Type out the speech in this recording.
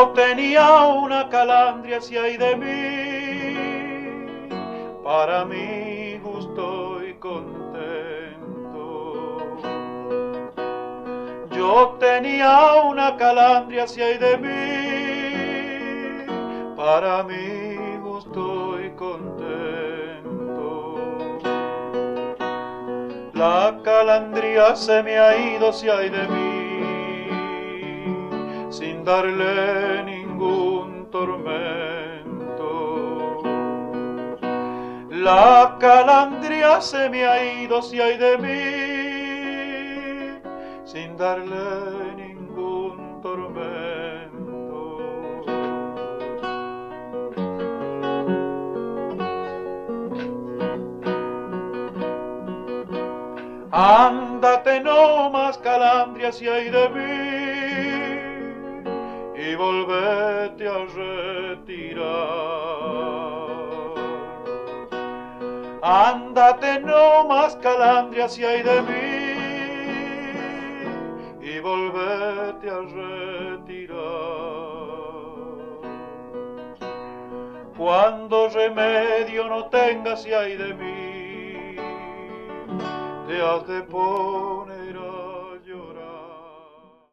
Yo tenía una calandria si hay de mí, para mi gusto y contento. Yo tenía una calandria si hay de mí, para mi gusto y contento. La calandria se me ha ido si hay de mí, sin darle ningún tormento. La calandria se me ha ido si hay de mí, sin darle ningún tormento. Ándate no más calandria si hay de mí, y volvete a retirar. Ándate no más calandria si hay de mí, y volvete a retirar. Cuando remedio no tengas si hay de mí, te has de poner a